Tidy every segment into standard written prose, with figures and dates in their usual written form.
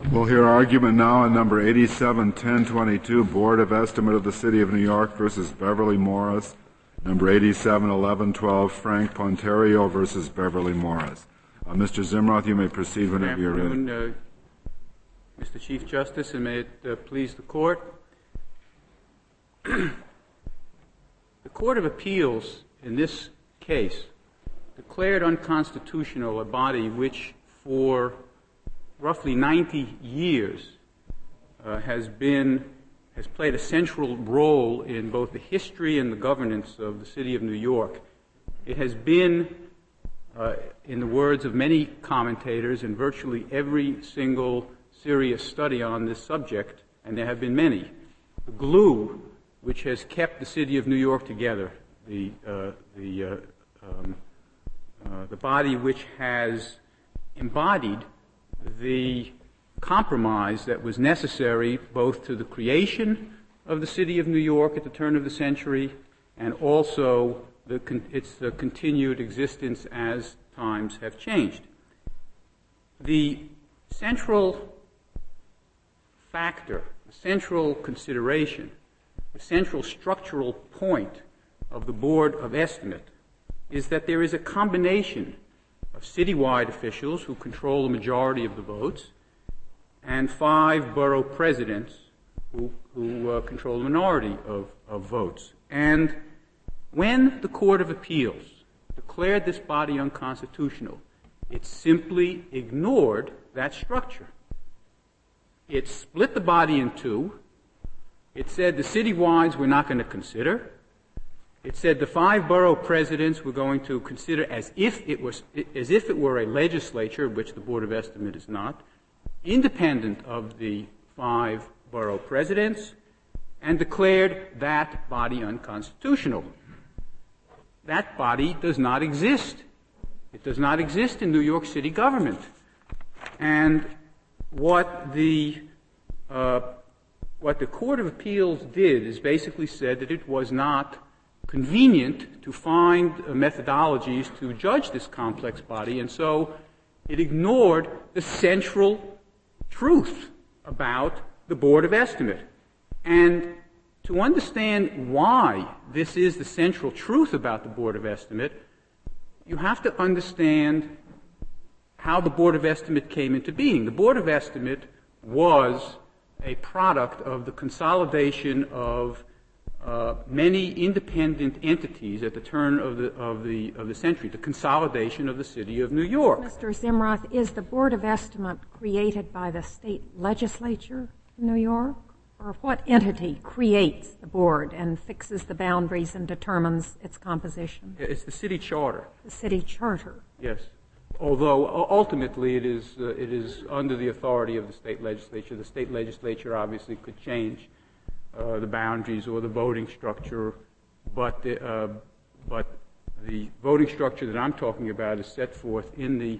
We'll hear argument now on number 871022, Board of Estimate of the City of New York versus Beverly Morris. Number 871112, Frank Ponterio versus Beverly Morris. Mr. Zimroth, you may proceed whenever you're ready. Good afternoon, Mr. Chief Justice, and may it please the Court. The Court of Appeals in this case declared unconstitutional a body which for roughly 90 years has played a central role in both the history and the governance of the City of New York. It has been, in the words of many commentators, in virtually every single serious study on this subject, and there have been many, the glue which has kept the City of New York together, the body which has embodied the compromise that was necessary both to the creation of the City of New York at the turn of the century and also its continued existence as times have changed. The central factor, the central consideration, the central structural point of the Board of Estimate is that there is a combination of citywide officials who control the majority of the votes and 5 borough presidents who control the minority of votes. And when the Court of Appeals declared this body unconstitutional, it simply ignored that structure. It split the body in two. It said the citywides we're not going to consider. It said the 5 borough presidents were going to consider as if it were a legislature, which the Board of Estimate is not, independent of the 5 borough presidents, and declared that body unconstitutional. That body does not exist. It does not exist in New York City government. And what the Court of Appeals did is basically said that it was not convenient to find methodologies to judge this complex body, and so it ignored the central truth about the Board of Estimate. And to understand why this is the central truth about the Board of Estimate, you have to understand how the Board of Estimate came into being. The Board of Estimate was a product of the consolidation of many independent entities at the turn of the century, the consolidation of the City of New York. Mr. Zimroth, is the Board of Estimate created by the state legislature in New York? Or what entity creates the board and fixes the boundaries and determines its composition? It's the city charter. The city charter. Yes. Although ultimately it is under the authority of the state legislature. The state legislature obviously could change the boundaries or the voting structure, but the voting structure that I'm talking about is set forth in the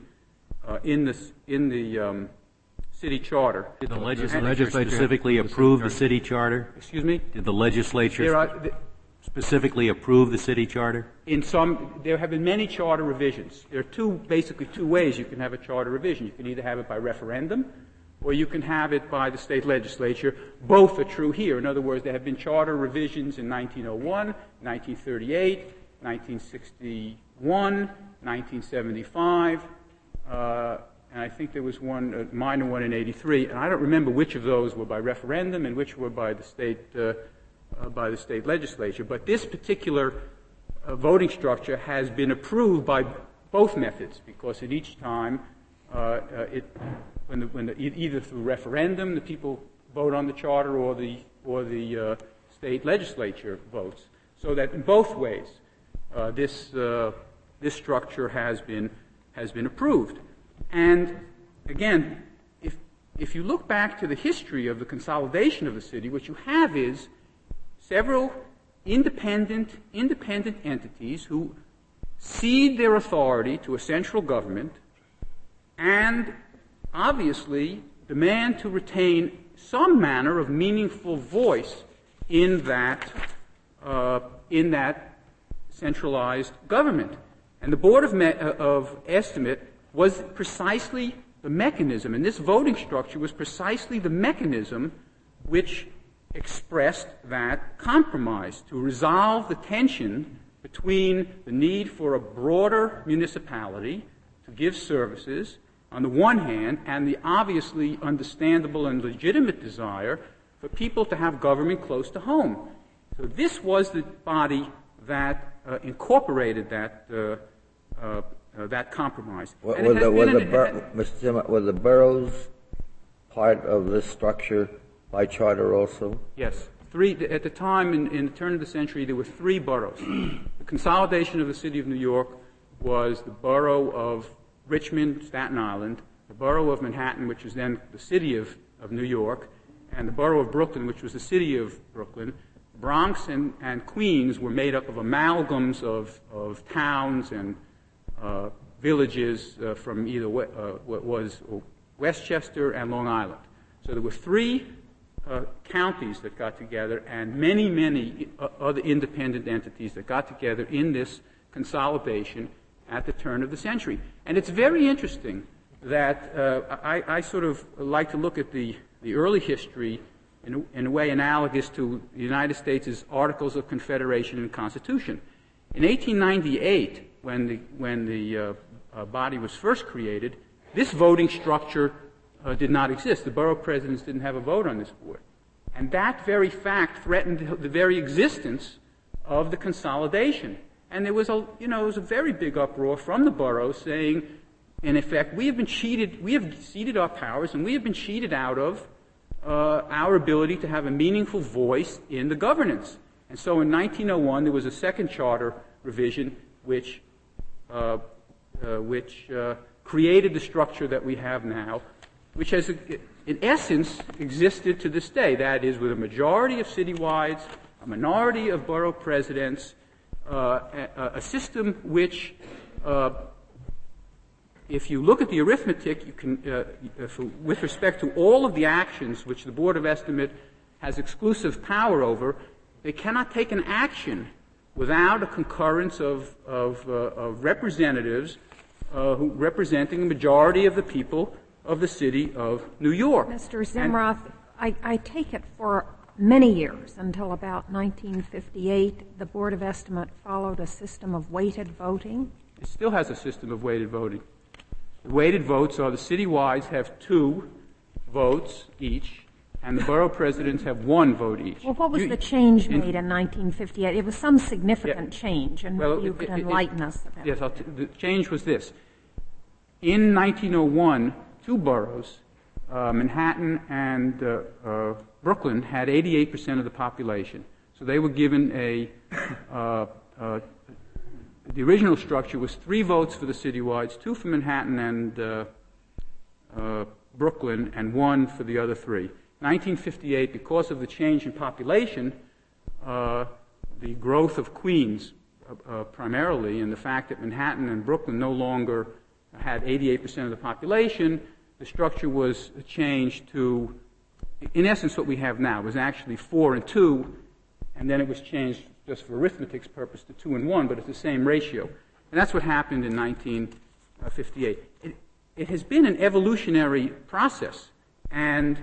city charter. Did the legislature specifically approve the city charter? Excuse me? Did the legislature specifically approve the city charter? There have been many charter revisions. There are basically two ways you can have a charter revision. You can either have it by referendum, or you can have it by the state legislature. Both are true here. In other words, there have been charter revisions in 1901, 1938, 1961, 1975, and I think there was a minor one in 83. And I don't remember which of those were by referendum and which were by the state legislature. But this particular voting structure has been approved by both methods, because at each time either through referendum the people vote on the charter, or the state legislature votes. So that in both ways this structure has been approved. And again, if you look back to the history of the consolidation of the city, what you have is several independent entities who cede their authority to a central government and obviously demand to retain some manner of meaningful voice in that centralized government. And the Board of Estimate was precisely the mechanism, and this voting structure was precisely the mechanism which expressed that compromise to resolve the tension between the need for a broader municipality to give services on the one hand and the obviously understandable and legitimate desire for people to have government close to home. So this was the body that incorporated that compromise. Was the boroughs part of this structure by charter also? Yes. At the time, in the turn of the century, there were 3 boroughs. The consolidation of the city of New York was the borough of Richmond, Staten Island, the borough of Manhattan, which was then the city of New York, and the borough of Brooklyn, which was the city of Brooklyn. Bronx and Queens were made up of amalgams of towns and villages from either what was Westchester and Long Island. So there were 3 counties that got together and many, many other independent entities that got together in this consolidation at the turn of the century. And it's very interesting that I sort of like to look at the early history in a way analogous to the United States' Articles of Confederation and Constitution. In 1898, when the body was first created, this voting structure did not exist. The borough presidents didn't have a vote on this board. And that very fact threatened the very existence of the consolidation. And there was it was a very big uproar from the borough saying, in effect, we have ceded our powers and we have been cheated out of our ability to have a meaningful voice in the governance. And so in 1901, there was a second charter revision which created the structure that we have now, which has, in essence, existed to this day. That is, with a majority of citywides, a minority of borough presidents, a system which, if you look at the arithmetic, you can, with respect to all of the actions which the Board of Estimate has exclusive power over, they cannot take an action without a concurrence of representatives representing the majority of the people of the city of New York. Mr. Zimroth, I take it for many years, until about 1958, the Board of Estimate followed a system of weighted voting. It still has a system of weighted voting. The weighted votes are the citywides have 2 votes each, and the borough presidents have 1 vote each. Well, what was the change made in 1958? It was some significant change, and you could enlighten us about Yes, the change was this. In 1901, 2 boroughs, Manhattan and Brooklyn, had 88% of the population. So they were given the original structure was 3 votes for the citywides, 2 for Manhattan and Brooklyn, and 1 for the other 3. 1958, because of the change in population, the growth of Queens primarily, and the fact that Manhattan and Brooklyn no longer had 88% of the population, the structure was changed to, in essence, what we have now. It was actually 4 and 2, and then it was changed just for arithmetic's purpose to 2 and 1, but it's the same ratio. And that's what happened in 1958. It has been an evolutionary process, and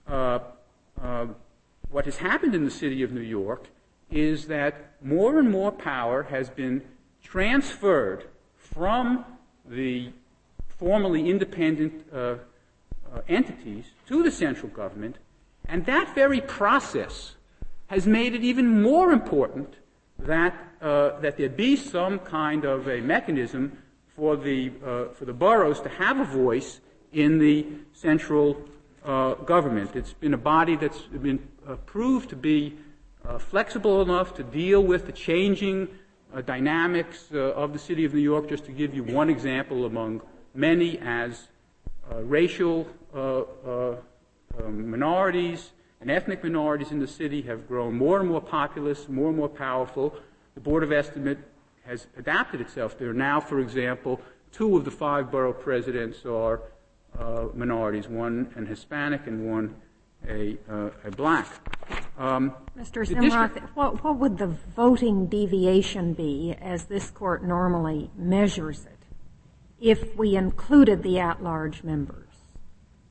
what has happened in the city of New York is that more and more power has been transferred from the formerly independent entities to the central government, and that very process has made it even more important that there be some kind of a mechanism for the boroughs to have a voice in the central government. It's been a body that's been proved to be flexible enough to deal with the changing dynamics of the city of New York. Just to give you one example among many, as racial minorities and ethnic minorities in the city have grown more and more populous, more and more powerful. The Board of Estimate has adapted itself. There are now, for example, 2 of the 5 borough presidents are minorities, one an Hispanic and one a black. Mr. Zimroth, what would the voting deviation be, as this court normally measures it, if we included the at-large members?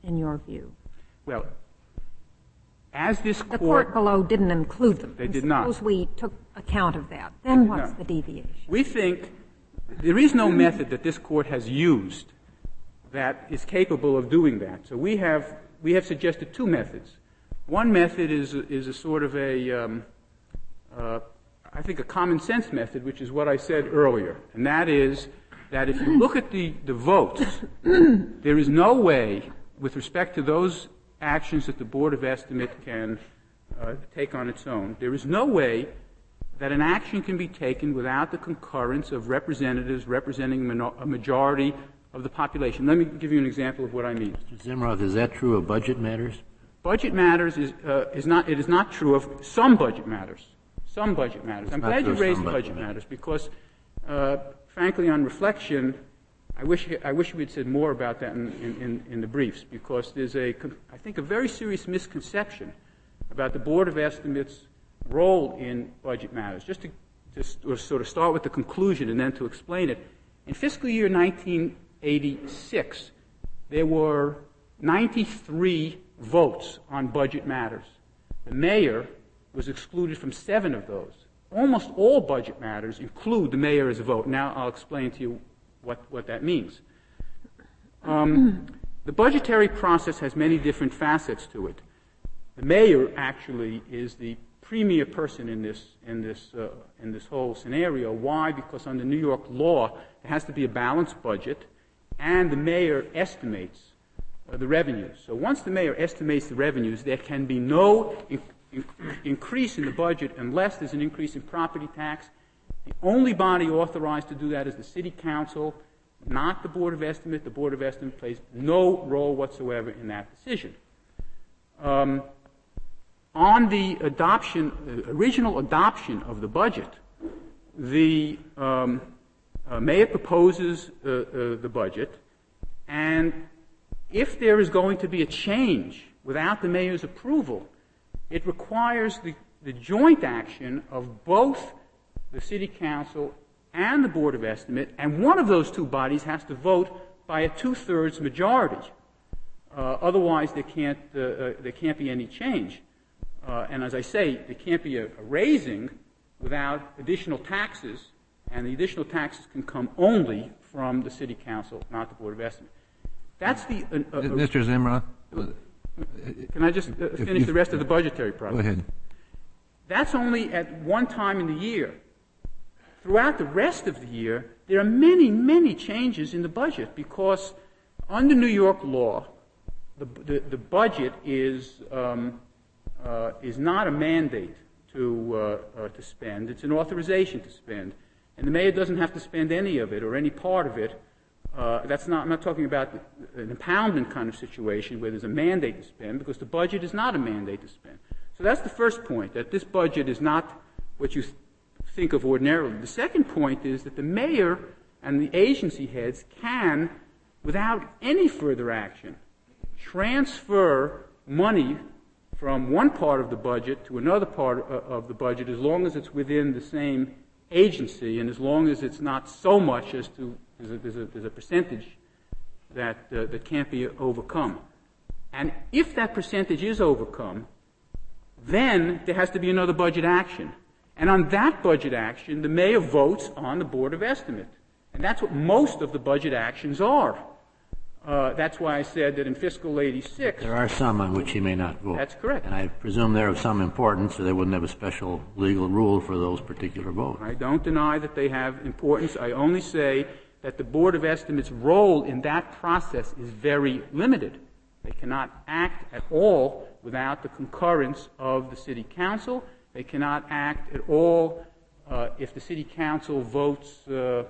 in your view? Well, as this The court below didn't include them. They did not. Suppose we took account of that. Then what's the deviation? We think there is no method that this court has used that is capable of doing that. So we have suggested two methods. One method is a sort of I think a common sense method, which is what I said earlier, and that is that if you look at the votes, there is no way, with respect to those actions that the Board of Estimate can take on its own, there is no way that an action can be taken without the concurrence of representatives representing a majority of the population. Let me give you an example of what I mean. Mr. Zimroth, is that true of budget matters? Budget matters is not true of some budget matters. Some budget matters. I'm glad you raised budget matters because, frankly, on reflection, I wish we had said more about that in the briefs, because there's I think a very serious misconception about the Board of Estimates' role in budget matters. Just to sort of start with the conclusion and then to explain it. In fiscal year 1986, there were 93 votes on budget matters. The mayor was excluded from 7 of those. Almost all budget matters include the mayor as a vote. Now I'll explain to you what that means. The budgetary process has many different facets to it. The mayor actually is the premier person in this whole scenario. Why? Because under New York law, there has to be a balanced budget, and the mayor estimates the revenues. So once the mayor estimates the revenues, there can be no increase in the budget unless there's an increase in property tax. The only body authorized to do that is the City Council, not the Board of Estimate. The Board of Estimate plays no role whatsoever in that decision. On the original adoption of the budget, the mayor proposes the budget, and if there is going to be a change without the mayor's approval, it requires the joint action of both the City Council and the Board of Estimate, and one of those two bodies has to vote by a 2/3 majority. Otherwise, there can't be any change. And as I say, there can't be a raising without additional taxes, and the additional taxes can come only from the City Council, not the Board of Estimate. That's the... Mr. Zimroth? Can I just finish the rest of the budgetary process? Go ahead. That's only at one time in the year. Throughout the rest of the year, there are many, many changes in the budget because under New York law, the budget is not a mandate to spend. It's an authorization to spend. And the mayor doesn't have to spend any of it or any part of it. I'm not talking about an impoundment kind of situation where there's a mandate to spend, because the budget is not a mandate to spend. So that's the first point, that this budget is not what you think of ordinarily. The second point is that the mayor and the agency heads can, without any further action, transfer money from one part of the budget to another part of the budget as long as it's within the same agency and as long as it's not so much as to there's a percentage that can't be overcome. And if that percentage is overcome, then there has to be another budget action. And on that budget action, the mayor votes on the Board of Estimate. And that's what most of the budget actions are. That's why I said that in fiscal 86... There are some on which he may not vote. That's correct. And I presume they're of some importance, so they wouldn't have a special legal rule for those particular votes. I don't deny that they have importance. I only say that the Board of Estimate's role in that process is very limited. They cannot act at all without the concurrence of the City Council. They cannot act at all if the City Council votes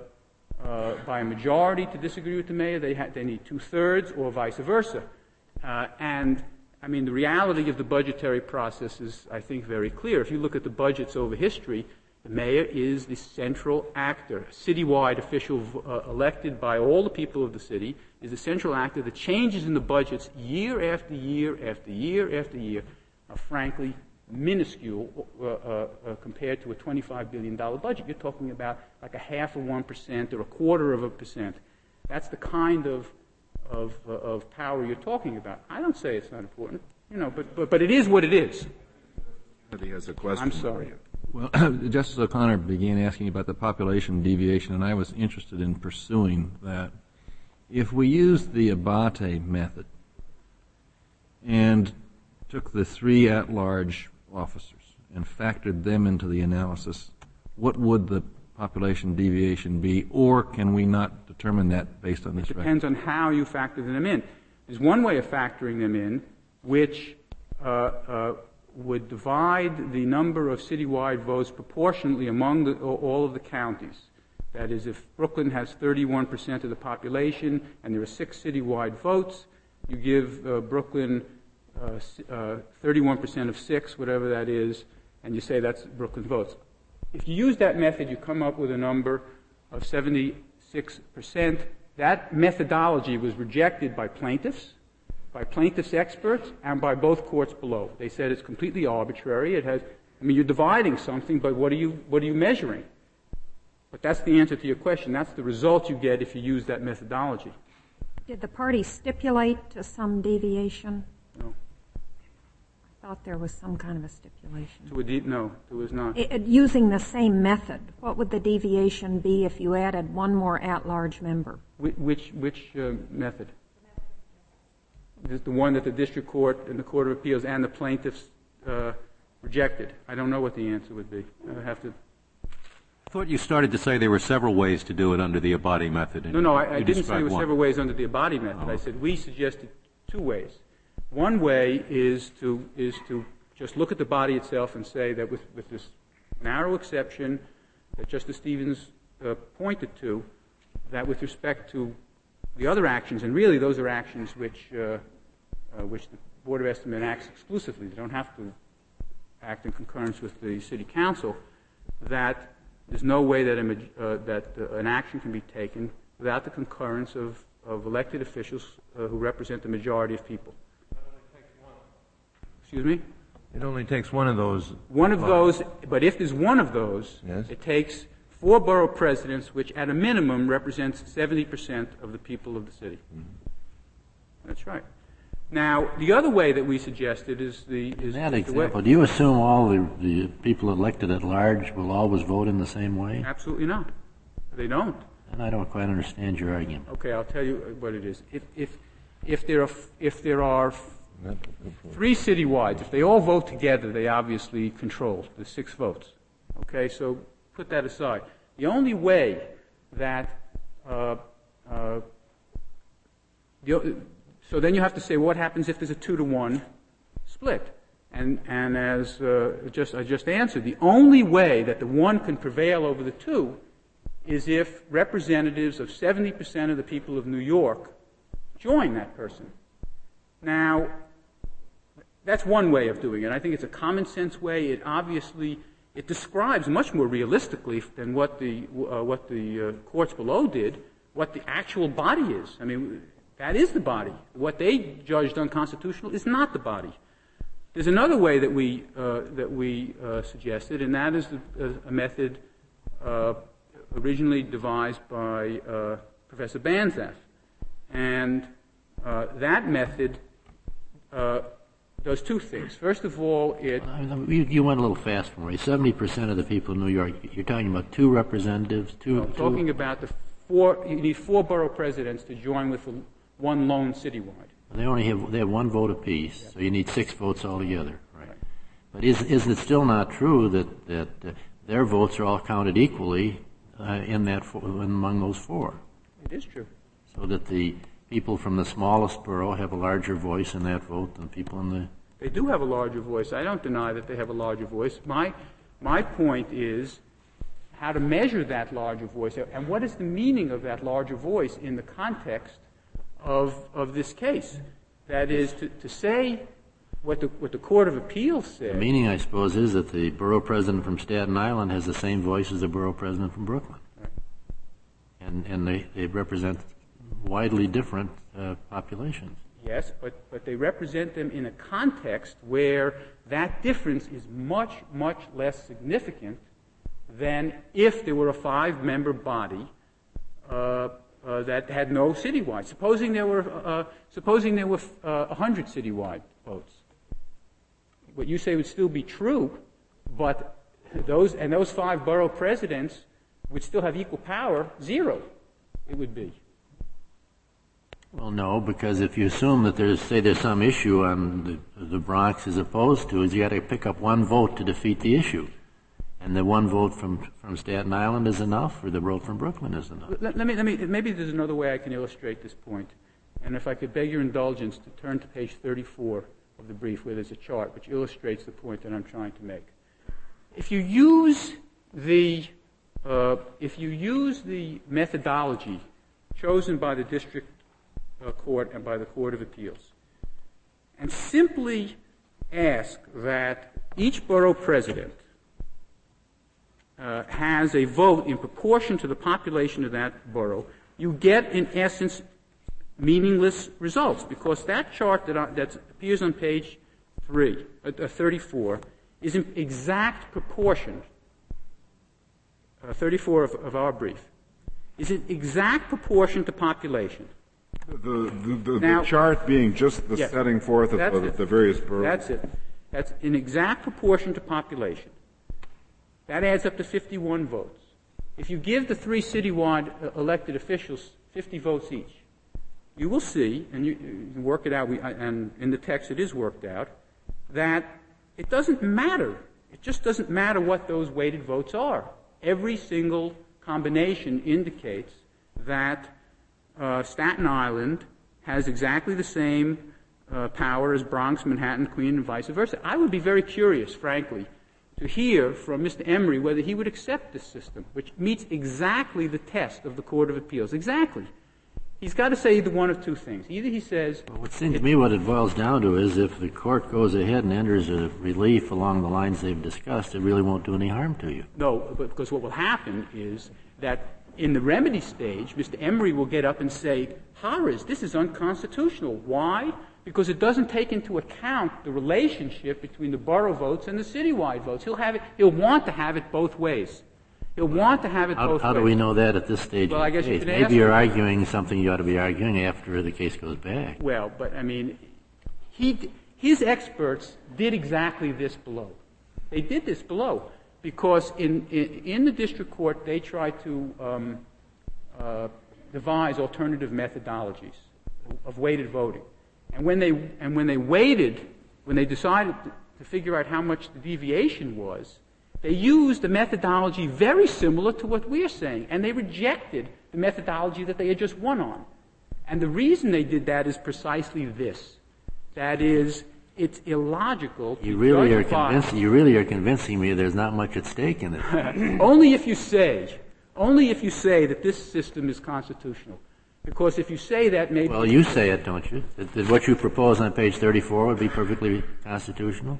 by a majority to disagree with the mayor. They need 2/3 or vice versa. And, I mean, the reality of the budgetary process is, I think, very clear. If you look at the budgets over history, the mayor is the central actor. A citywide official elected by all the people of the city is the central actor. The changes in the budgets year after year after year after year are frankly minuscule compared to a $25 billion budget. You're talking about like 0.5% or 0.25%. That's the kind of of power you're talking about. I don't say it's not important, but it is what it is. He has a question. I'm sorry. Well, Justice O'Connor began asking about the population deviation, and I was interested in pursuing that. If we used the Abate method and took the 3 at-large officers and factored them into the analysis, what would the population deviation be, or can we not determine that based on this record? It depends on how you factor them in. There's one way of factoring them in, which would divide the number of citywide votes proportionately among all of the counties. That is, if Brooklyn has 31% of the population and there are 6 citywide votes, you give Brooklyn 31% of 6, whatever that is, and you say that's Brooklyn votes. If you use that method, you come up with a number of 76%. That methodology was rejected by plaintiffs experts, and by both courts below. They said it's completely arbitrary. You're dividing something, but what are you measuring? But that's the answer to your question. That's the result you get if you use that methodology. Did the party stipulate to some deviation? No. I thought there was some kind of a stipulation. No, there was not. Using the same method, what would the deviation be if you added one more at-large member? Which method? The one that the district court and the Court of Appeals and the plaintiffs rejected. I don't know what the answer would be. I have to. I thought you started to say there were several ways to do it under the Abate method. No, I didn't say there were several ways under the Abate method. Oh. I said we suggested 2 ways. One way is to just look at the body itself and say that with this narrow exception that Justice Stevens pointed to, that with respect to the other actions, and really those are actions which the Board of Estimate acts exclusively. They don't have to act in concurrence with the City Council. That there's no way that an action can be taken without the concurrence of elected officials who represent the majority of people. Excuse me? It only takes one of those. One of those, but if there's one of those, yes, it takes 4 borough presidents, which at a minimum represents 70% of the people of the city. Mm-hmm. That's right. Now, the other way that we suggested is In that example, do you assume all the people elected at large will always vote in the same way? Absolutely not. They don't. And I don't quite understand your argument. Okay, I'll tell you what it is. If there are 3 citywides, if they all vote together, they obviously control the 6 votes. Okay, so put that aside. The only way that so then you have to say what happens if there's a 2-to-1 split. And as I just answered, the only way that the 1 can prevail over the 2 is if representatives of 70% of the people of New York join that person. Now, that's one way of doing it. I think it's a common sense way. It describes much more realistically than what the courts below did what the actual body is. I mean, that is the body. What they judged unconstitutional is not the body. There's another way that we suggested, and that is a method originally devised by Professor Banzhaf. And that method does 2 things. First of all, You went a little fast for me. 70% of the people in New York, you're talking about 2 representatives? I'm talking about you need 4 borough presidents to join with 1 lone citywide. They have 1 vote apiece, so you need 6 votes altogether. Right. But is it still not true that their votes are all counted equally among those 4? It is true. So that the people from the smallest borough have a larger voice in that vote than people in the... They do have a larger voice. I don't deny that they have a larger voice. My point is how to measure that larger voice, and what is the meaning of that larger voice in the context of this case. That is, to say what the Court of Appeals said. The meaning, I suppose, is that the borough president from Staten Island has the same voice as the borough president from Brooklyn. Right. And they represent widely different populations. Yes, but they represent them in a context where that difference is much, much less significant than if there were a 5-member body that had no citywide. Supposing there were 100 citywide votes, what you say would still be true, but those 5 borough presidents would still have equal power. 0, it would be. Well, no, because if you assume that there's some issue on the Bronx is opposed to, is you got to pick up 1 vote to defeat the issue. And the 1 vote from Staten Island is enough, or the vote from Brooklyn is enough. Maybe there's another way I can illustrate this point. And if I could beg your indulgence to turn to page 34 of the brief, where there's a chart which illustrates the point that I'm trying to make. If you use the methodology chosen by the district court and by the Court of Appeals, and simply ask that each borough president has a vote in proportion to the population of that borough, you get, in essence, meaningless results, because that chart that appears on page 34 is in exact proportion. 34 of our brief is in exact proportion to population. The chart being just the setting forth of the various boroughs. That's it. That's in exact proportion to population. That adds up to 51 votes. If you give the 3 citywide elected officials 50 votes each, you will see, and you can work it out, and in the text it is worked out, that it doesn't matter. It just doesn't matter what those weighted votes are. Every single combination indicates that Staten Island has exactly the same power as Bronx, Manhattan, Queens, and vice versa. I would be very curious, frankly, to hear from Mr. Emery whether he would accept this system, which meets exactly the test of the Court of Appeals. Exactly. He's got to say either one of 2 things. Either he says... Well, it seems to me what it boils down to is if the court goes ahead and enters a relief along the lines they've discussed, it really won't do any harm to you. No, because what will happen is that in the remedy stage, Mr. Emery will get up and say, horrors, this is unconstitutional. Why? Because it doesn't take into account the relationship between the borough votes and the citywide votes. He'll want to have it both ways. He'll want to have it both ways. How do we know that at this stage well, of the case? Maybe you're arguing something you ought to be arguing after the case goes back. Well, but, I mean, his experts did exactly this below. They did this below because in the district court they tried to devise alternative methodologies of weighted voting. And when they decided to figure out how much the deviation was, they used a methodology very similar to what we are saying, and they rejected the methodology that they had just won on. And the reason they did that is precisely this. That is, it's illogical to You really are convincing me there's not much at stake in it. Only if you say that this system is constitutional. Because if you say that, maybe... Well, you say it, don't you? That what you propose on page 34 would be perfectly constitutional?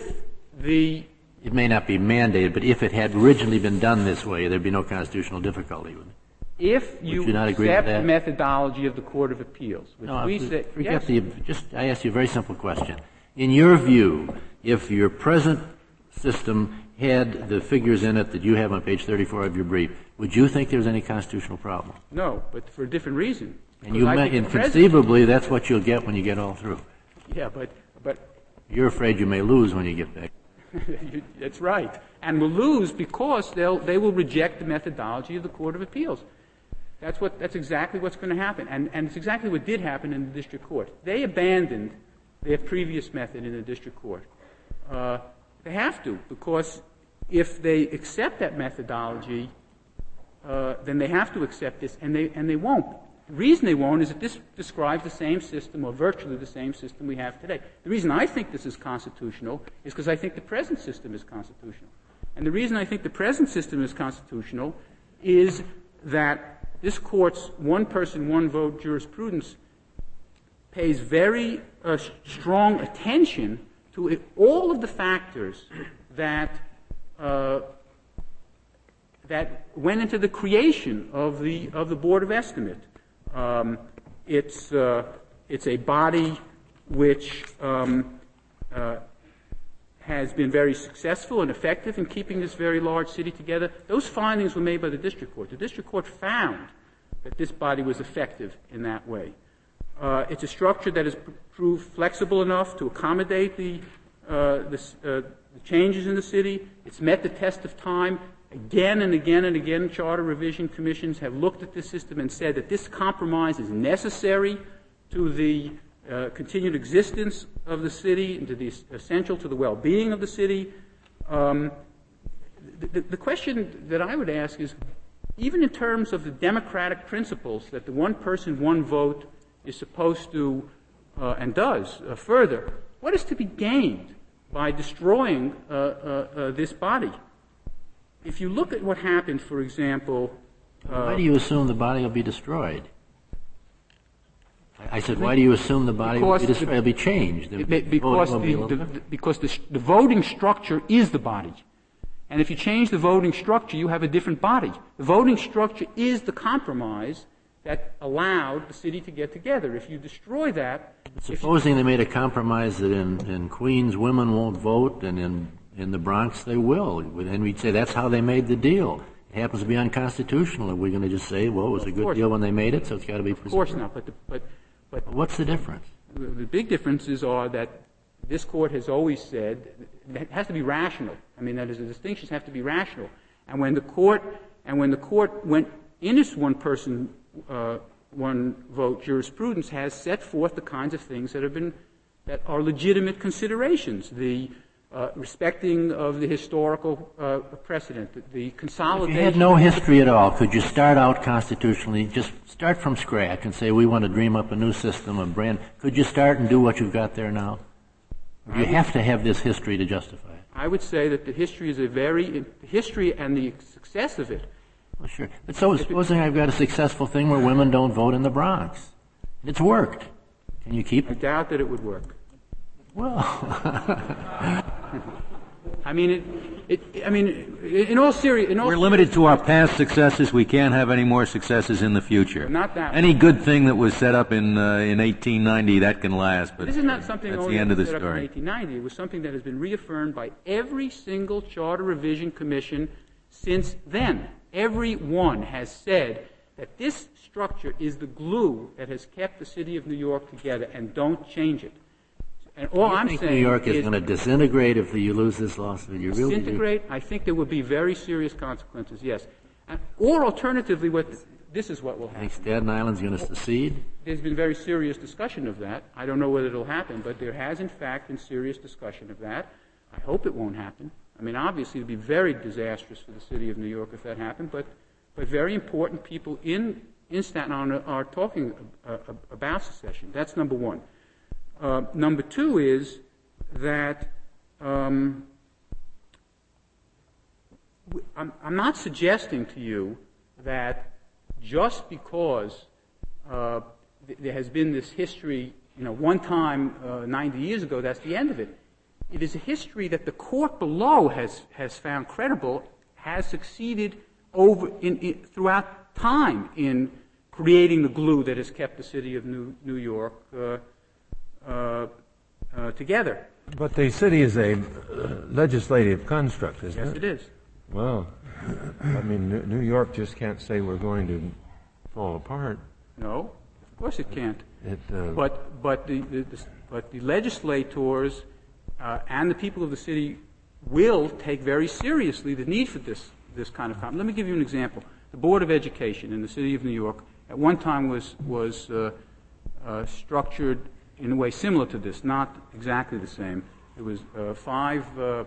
It may not be mandated, but if it had originally been done this way, there'd be no constitutional difficulty with it. If you accept the methodology of the Court of Appeals, which we say... I asked you a very simple question. In your view, if your present system had the figures in it that you have on page 34 of your brief, would you think there's any constitutional problem? No, but for a different reason. And conceivably, that's what you'll get when you get all through. Yeah, but you're afraid you may lose when you get back. That's right. And will lose because they will reject the methodology of the Court of Appeals. That's exactly what's going to happen. And it's exactly what did happen in the district court. They abandoned their previous method in the district court. They have to, because if they accept that methodology, then they have to accept this, and they won't. The reason they won't is that this describes the same system, or virtually the same system we have today. The reason I think this is constitutional is because I think the present system is constitutional. And the reason I think the present system is constitutional is that this Court's one-person, one-vote jurisprudence pays very strong attention to all of the factors that went into the creation of the Board of Estimate. It's a body which has been very successful and effective in keeping this very large city together. Those findings were made by the district court. The district court found that this body was effective in that way. It's a structure that has proved flexible enough to accommodate the changes in the city. It's met the test of time. Again and again and again, charter revision commissions have looked at this system and said that this compromise is necessary to the continued existence of the city and to the essential to the well-being of the city. The question that I would ask is, even in terms of the democratic principles that the one person, one vote is supposed to and does further, what is to be gained by destroying this body? If you look at what happened, for example... why do you assume the body will be destroyed? I said, why do you assume the body will be destroyed? It'll be changed. Because the voting structure is the body. And if you change the voting structure, you have a different body. The voting structure is the compromise that allowed the city to get together. If you destroy that... Supposing they made a compromise that in Queens women won't vote and in the Bronx they will, and we'd say that's how they made the deal. It happens to be unconstitutional. Are we going to just say, well, it was a good deal when they made it, so it's got to be preserved? Of course not, but what's the difference? The big differences are that this court has always said it has to be rational. I mean, that is, the distinctions have to be rational. And when the court went in its one-person, one-vote jurisprudence, has set forth the kinds of things that are legitimate considerations. The respecting of the historical precedent, the consolidation... If you had no history at all, could you start out constitutionally, just start from scratch and say, we want to dream up a new system, a brand... Could you start and do what you've got there now? Or do you have to have this history to justify it? I would say that the history is the history and the success of it. Well, sure. But so supposing I've got a successful thing where women don't vote in the Bronx. It's worked. Can you keep it? I doubt that it would work. Well... I mean, in all seriousness... We're limited to our past successes. We can't have any more successes in the future. Not that any good thing that was set up in 1890, that can last, but this is not something that's only the end of the set up in story. 1890. It was something that has been reaffirmed by every single Charter Revision Commission since then. Every one has said that this structure is the glue that has kept the city of New York together, and don't change it. And all I'm saying is... New York is going to disintegrate if you lose this lawsuit? You really disintegrate? I think there will be very serious consequences, yes. Or alternatively, this is what will happen. Think Staten Island's going to secede? There's been very serious discussion of that. I don't know whether it will happen, but there has in fact been serious discussion of that. I hope it won't happen. I mean, obviously it would be very disastrous for the city of New York if that happened, but very important people in Staten Island are talking about secession. That's number one. Number two is that I'm not suggesting to you that just because there has been this history, one time 90 years ago, that's the end of it. It is a history that the court below has found credible, has succeeded throughout time in creating the glue that has kept the city of New York together. But the city is a legislative construct, isn't it? Yes, it is. Well, I mean, New York just can't say we're going to fall apart. No, of course it can't. But the legislators and the people of the city will take very seriously the need for this kind of compromise. Let me give you an example. The Board of Education in the city of New York at one time was structured in a way similar to this, not exactly the same. It was five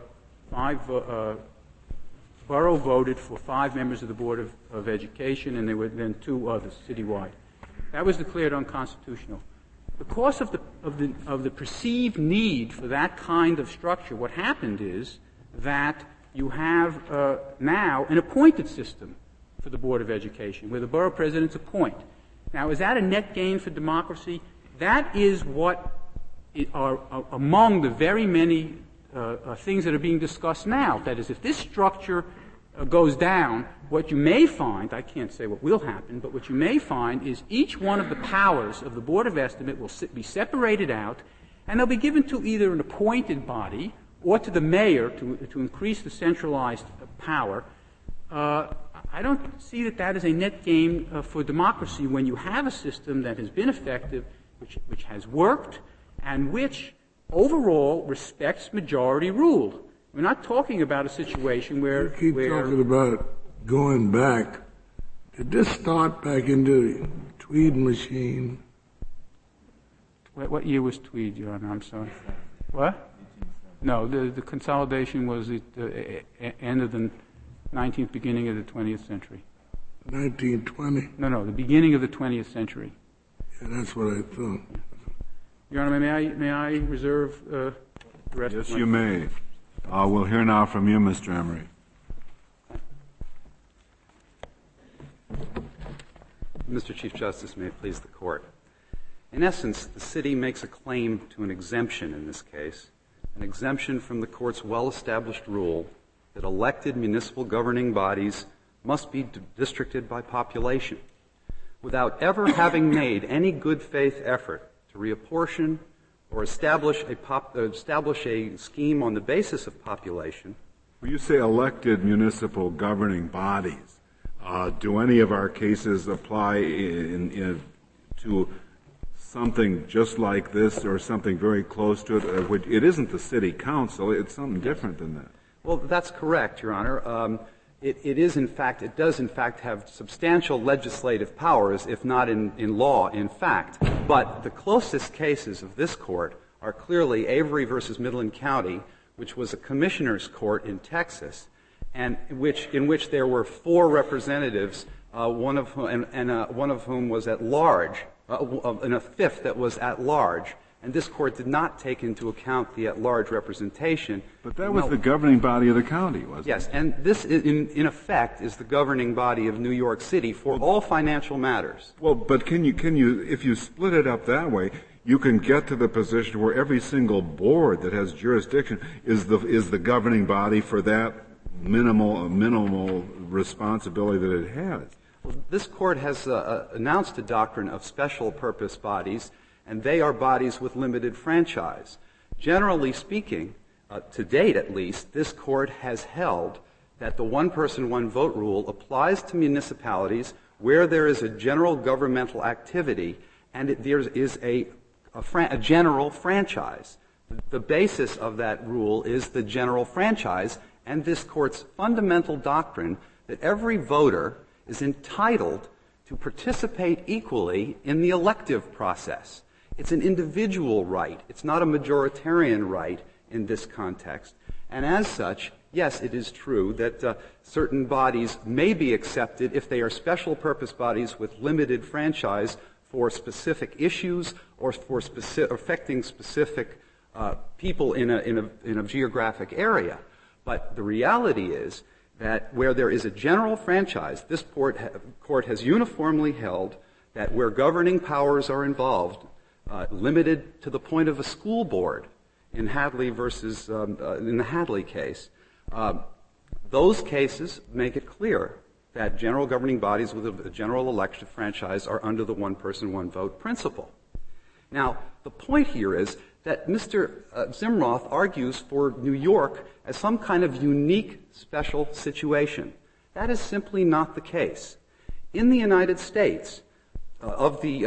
borough voted for 5 members of the Board of Education, and there were then 2 others citywide. That was declared unconstitutional. Because of the perceived need for that kind of structure, what happened is that you have now an appointed system for the Board of Education, where the borough presidents appoint. Now, is that a net gain for democracy? That is what are among the very many things that are being discussed now. That is, if this structure goes down, what you may find, I can't say what will happen, but what you may find is each one of the powers of the Board of Estimate will be separated out, and they'll be given to either an appointed body or to the mayor to increase the centralized power. I don't see that that is a net gain for democracy when you have a system that has been effective, which has worked, and which overall respects majority rule. We're not talking about a situation where... You keep talking about going back. Did this start back in the Tweed machine? What year was Tweed, Your Honor? I'm sorry. What? No, the consolidation was at the end of the 19th, beginning of the 20th century. 1920? No, the beginning of the 20th century. Yeah, that's what I thought. Your Honor, may I reserve the rest of my... Yes, you may. We'll hear now from you, Mr. Emery. Mr. Chief Justice, may it please the Court. In essence, the city makes a claim to an exemption in this case, an exemption from the Court's well-established rule that elected municipal governing bodies must be districted by population, without ever having made any good faith effort to reapportion or establish a scheme on the basis of population. When you say elected municipal governing bodies, do any of our cases apply to something just like this or something very close to it? It isn't the city council. It's something different than that. Well, that's correct, Your Honor. It does in fact have substantial legislative powers, if not in law, in fact. But the closest cases of this court are clearly Avery versus Midland County, which was a commissioner's court in Texas, and in which there were 4 representatives, one of whom was at large, and a fifth that was at large. And this court did not take into account the at-large representation. But that was the governing body of the county, wasn't it? Yes, and this, in effect, is the governing body of New York City for all financial matters. Well, but can you, if you split it up that way, you can get to the position where every single board that has jurisdiction is the governing body for that minimal responsibility that it has. Well, this court has announced a doctrine of special purpose bodies, and they are bodies with limited franchise. Generally speaking, to date at least, this court has held that the one-person, one-vote rule applies to municipalities where there is a general governmental activity and there is a general franchise. The basis of that rule is the general franchise, and this court's fundamental doctrine that every voter is entitled to participate equally in the elective process. It's an individual right. It's not a majoritarian right in this context. And as such, yes, it is true that certain bodies may be accepted if they are special purpose bodies with limited franchise for specific issues or for affecting specific people in a geographic area. But the reality is that where there is a general franchise, this court has uniformly held that where governing powers are involved, limited to the point of a school board in Hadley versus in the Hadley case, those cases make it clear that general governing bodies with a general election franchise are under the one-person, one-vote principle. Now, the point here is that Mr. Zimroth argues for New York as some kind of unique special situation. That is simply not the case. In the United States, of the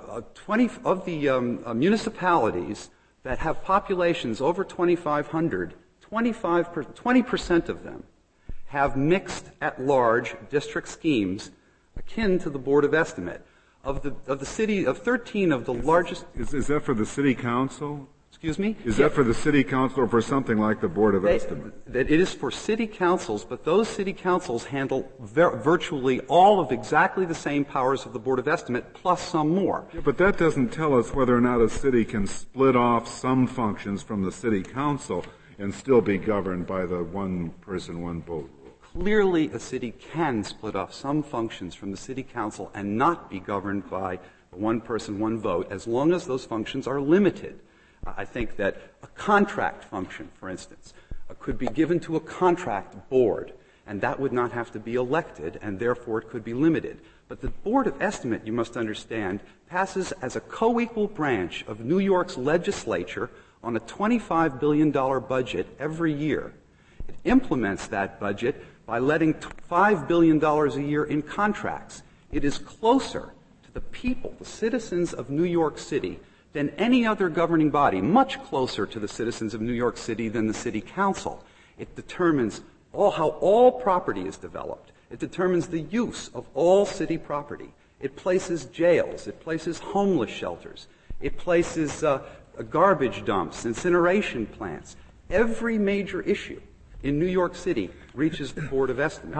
municipalities that have populations over 2,500, 20% of them have mixed at-large district schemes akin to the Board of Estimate. Of the city, of 13 of the largest... Is that for the city council? Excuse me? Is that for the city council or for something like the Board of Estimate? It is for city councils, but those city councils handle virtually all of exactly the same powers of the Board of Estimate, plus some more. Yeah, but that doesn't tell us whether or not a city can split off some functions from the city council and still be governed by the one-person, one-vote rule. Clearly, a city can split off some functions from the city council and not be governed by one-person, one-vote, as long as those functions are limited. I think that a contract function, for instance, could be given to a contract board, and that would not have to be elected, and therefore it could be limited. But the Board of Estimate, you must understand, passes as a co-equal branch of New York's legislature on a $25 billion budget every year. It implements that budget by letting $5 billion a year in contracts. It is closer to the people, the citizens of New York City, than any other governing body, much closer to the citizens of New York City than the City Council. It determines how all property is developed. It determines the use of all city property. It places jails. It places homeless shelters. It places garbage dumps, incineration plants. Every major issue in New York City reaches the Board of Estimate.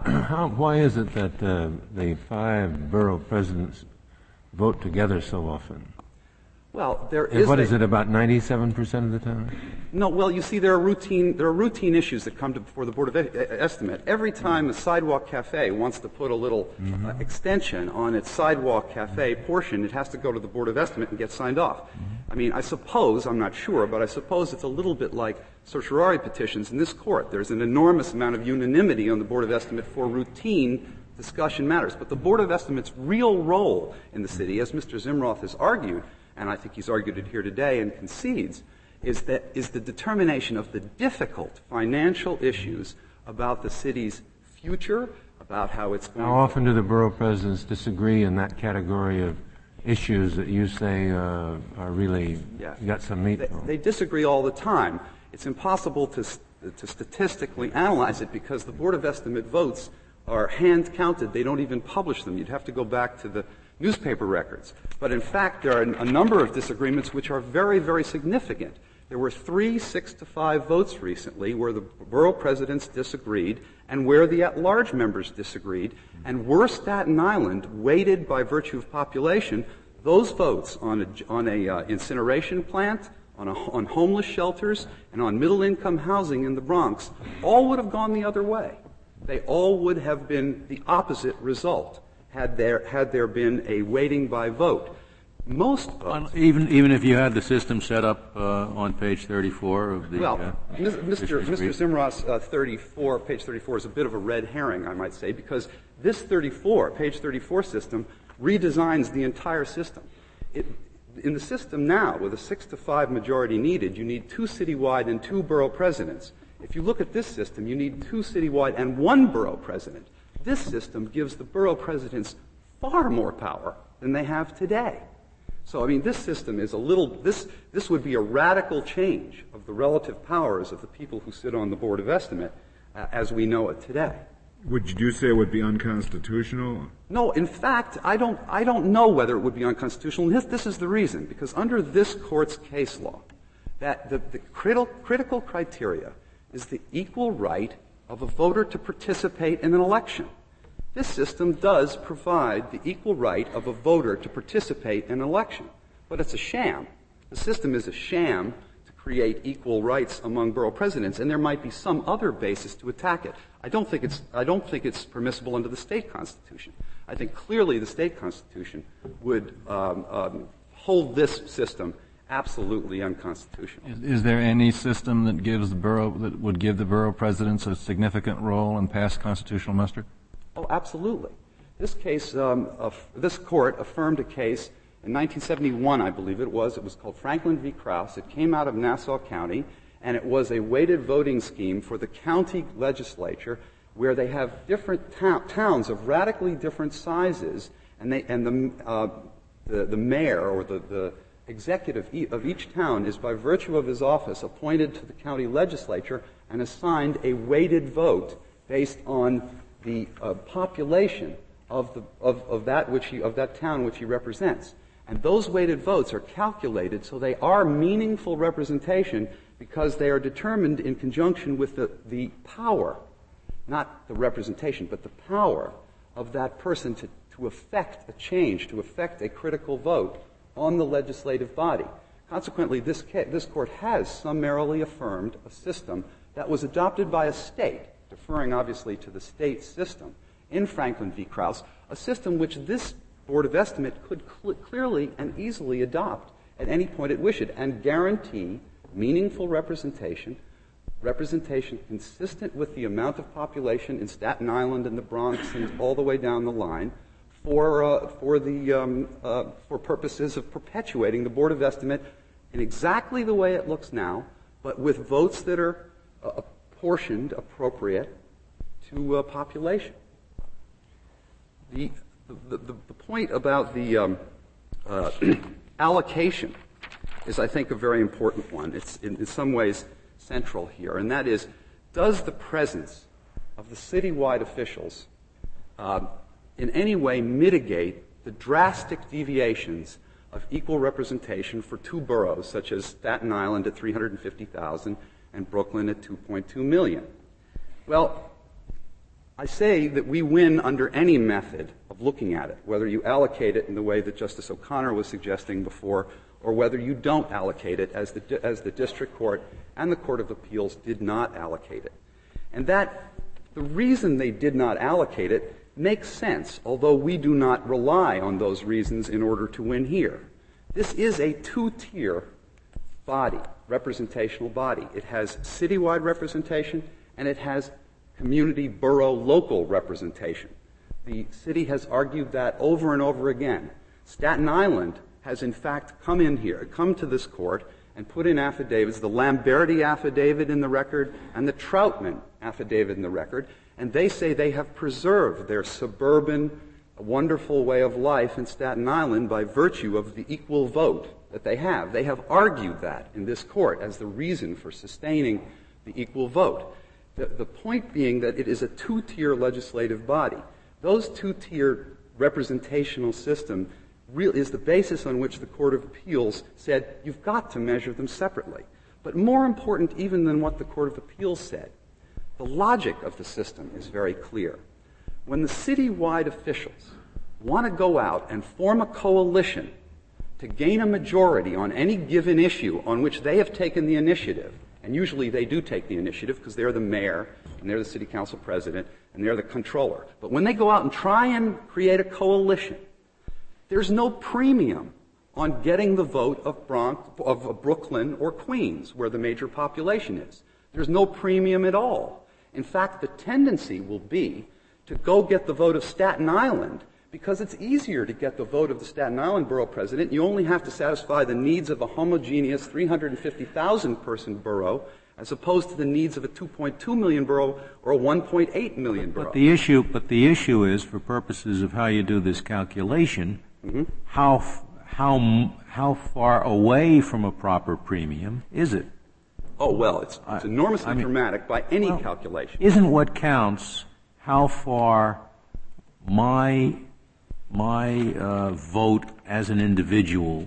Why is it that the 5 borough presidents vote together so often? Well, there and is. What is it, about 97% of the time? No, well, you see, there are routine issues that come before the Board of Estimate. Every time a sidewalk cafe wants to put a little extension on its sidewalk cafe portion, it has to go to the Board of Estimate and get signed off. I mean, I suppose, I'm not sure, but I suppose it's a little bit like certiorari petitions in this court. There's an enormous amount of unanimity on the Board of Estimate for routine discussion matters. But the Board of Estimate's real role in the city, as Mr. Zimroth has argued, and I think he's argued it here today and concedes, is the determination of the difficult financial issues about the city's future, about how it's going. How often do the borough presidents disagree in that category of issues that you say are really got some meat? They disagree all the time. It's impossible to statistically analyze it because the Board of Estimate votes are hand counted. They don't even publish them. You'd have to go back to the newspaper records. But in fact, there are a number of disagreements which are very, very significant. There were 3 6-5 votes recently where the borough presidents disagreed and where the at-large members disagreed. And were Staten Island weighted by virtue of population, those votes on a incineration plant, on homeless shelters, and on middle-income housing in the Bronx all would have gone the other way. They all would have been the opposite result had there been a weighting by vote. Most votes, even if you had the system set up on page 34 of the Mr. Zimroth's page 34 is a bit of a red herring, I might say, because this page 34 system redesigns the entire system. In the system now, with a 6-5 majority needed, you need 2 citywide and 2 borough presidents. If you look at this system, you need 2 citywide and 1 borough president. This system gives the borough presidents far more power than they have today. So, I mean, this system is this would be a radical change of the relative powers of the people who sit on the Board of Estimate as we know it today. Would you say it would be unconstitutional? No, in fact, I don't know whether it would be unconstitutional. This is the reason, because under this court's case law, that the critical criteria is the equal right of a voter to participate in an election. This system does provide the equal right of a voter to participate in an election, but it's a sham. The system is a sham to create equal rights among borough presidents, and there might be some other basis to attack it. I don't think it's permissible under the state constitution. I think clearly the state constitution would hold this system absolutely unconstitutional. Is there any system that would give the borough presidents a significant role and pass constitutional muster? Oh, absolutely. This case, this court affirmed a case in 1971, I believe it was. It was called Franklin v. Krause. It came out of Nassau County, and it was a weighted voting scheme for the county legislature, where they have different towns of radically different sizes, and the mayor or the executive of each town is, by virtue of his office, appointed to the county legislature and assigned a weighted vote based on the population of that town which he represents. And those weighted votes are calculated so they are meaningful representation because they are determined in conjunction with the power, not the representation, but the power of that person to affect a change, to affect a critical vote on the legislative body. Consequently, this court has summarily affirmed a system that was adopted by a state, deferring obviously to the state system, in Franklin v. Krause, a system which this Board of Estimate could clearly and easily adopt at any point it wished, and guarantee meaningful representation consistent with the amount of population in Staten Island and the Bronx and all the way down the line for purposes of perpetuating the Board of Estimate in exactly the way it looks now, but with votes that are apportioned, appropriate to population. The point about the allocation is, I think, a very important one. It's in some ways central here, and that is, does the presence of the citywide officials in any way mitigate the drastic deviations of equal representation for two boroughs, such as Staten Island at 350,000 and Brooklyn at 2.2 million? Well, I say that we win under any method of looking at it, whether you allocate it in the way that Justice O'Connor was suggesting before, or whether you don't allocate it as the district court and the Court of Appeals did not allocate it. And that the reason they did not allocate it makes sense, although we do not rely on those reasons in order to win here. This is a two-tier body, representational body. It has citywide representation and it has community, borough, local representation. The city has argued that over and over again. Staten Island has in fact come to this court and put in affidavits, the Lamberti affidavit in the record and the Troutman affidavit in the record, and they say they have preserved their suburban, wonderful way of life in Staten Island by virtue of the equal vote that they have. They have argued that in this court as the reason for sustaining the equal vote. The point being that it is a two-tier legislative body. Those two-tier representational system is the basis on which the Court of Appeals said you've got to measure them separately. But more important even than what the Court of Appeals said, the logic of the system is very clear. When the citywide officials want to go out and form a coalition to gain a majority on any given issue on which they have taken the initiative, and usually they do take the initiative because they're the mayor and they're the city council president and they're the controller. But when they go out and try and create a coalition, there's no premium on getting the vote of Brooklyn or Queens, where the major population is. There's no premium at all. In fact, the tendency will be to go get the vote of Staten Island because it's easier to get the vote of the Staten Island borough president. You only have to satisfy the needs of a homogeneous 350,000 person borough as opposed to the needs of a 2.2 million borough or a 1.8 million borough. But the issue is, for purposes of how you do this calculation, how far away from a proper premium is it? Oh, well, it's enormously dramatic by any calculation. Isn't what counts how far my vote as an individual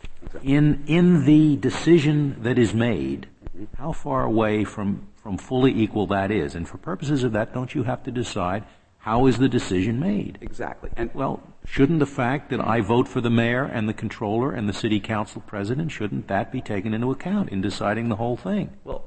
in the decision that is made, how far away from fully equal that is? And for purposes of that, don't you have to decide how is the decision made? Exactly. And well, shouldn't the fact that I vote for the mayor and the controller and the city council president, shouldn't that be taken into account in deciding the whole thing? Well,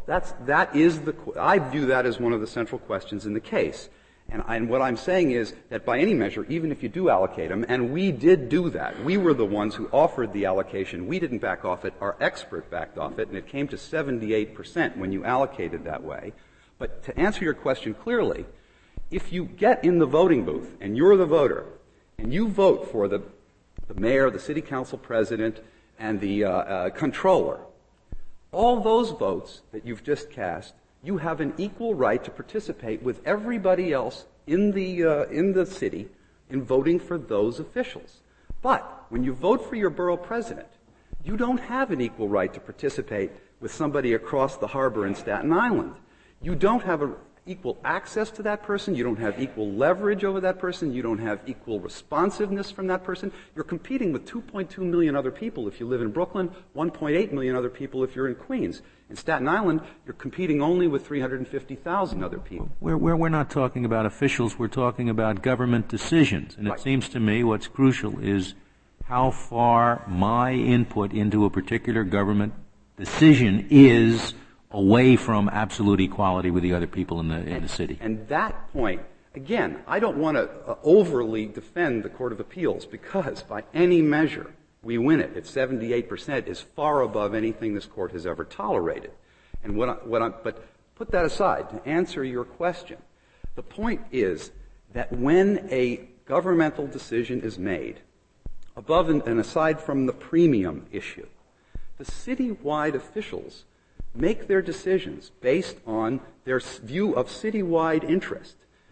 I view that as one of the central questions in the case. And what I'm saying is that by any measure, even if you do allocate them, and we did do that, we were the ones who offered the allocation. We didn't back off it. Our expert backed off it, and it came to 78% when you allocated that way. But to answer your question clearly, if you get in the voting booth and you're the voter and you vote for the mayor, the city council president, and the controller, all those votes that you've just cast, you have an equal right to participate with everybody else in the city in voting for those officials. But when you vote for your borough president, you don't have an equal right to participate with somebody across the harbor in Staten Island. You don't have equal access to that person. You don't have equal leverage over that person. You don't have equal responsiveness from that person. You're competing with 2.2 million other people if you live in Brooklyn, 1.8 million other people if you're in Queens. In Staten Island, you're competing only with 350,000 other people. We're not talking about officials. We're talking about government decisions. And right. It seems to me what's crucial is how far my input into a particular government decision is away from absolute equality with the other people in the city. And that point, again, I don't want to overly defend the Court of Appeals because by any measure we win it. It's 78% is far above anything this court has ever tolerated. And but put that aside to answer your question. The point is that when a governmental decision is made, above and aside from the premium issue, the citywide officials make their decisions based on their view of citywide interest.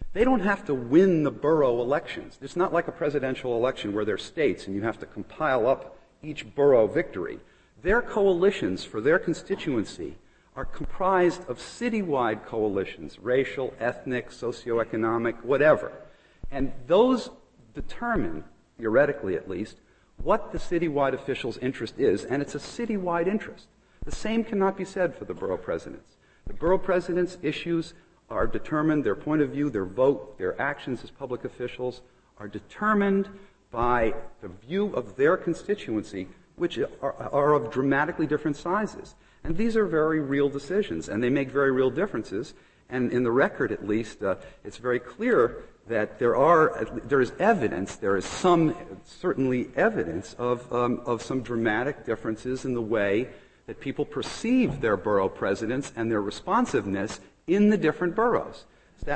They don't have to win the borough elections. It's not like a presidential election where they're states and you have to compile up each borough victory. Their coalitions for their constituency are comprised of citywide coalitions, racial, ethnic, socioeconomic, whatever. And those determine, theoretically at least, what the citywide official's interest is, and it's a citywide interest. The same cannot be said for the borough presidents. The borough presidents' issues are determined, their point of view, their vote, their actions as public officials are determined by the view of their constituency, which are of dramatically different sizes. And these are very real decisions, and they make very real differences. And in the record, at least, it's very clear that there is evidence, there is some, certainly evidence of some dramatic differences in the way that people perceive their borough presidents and their responsiveness in the different boroughs. I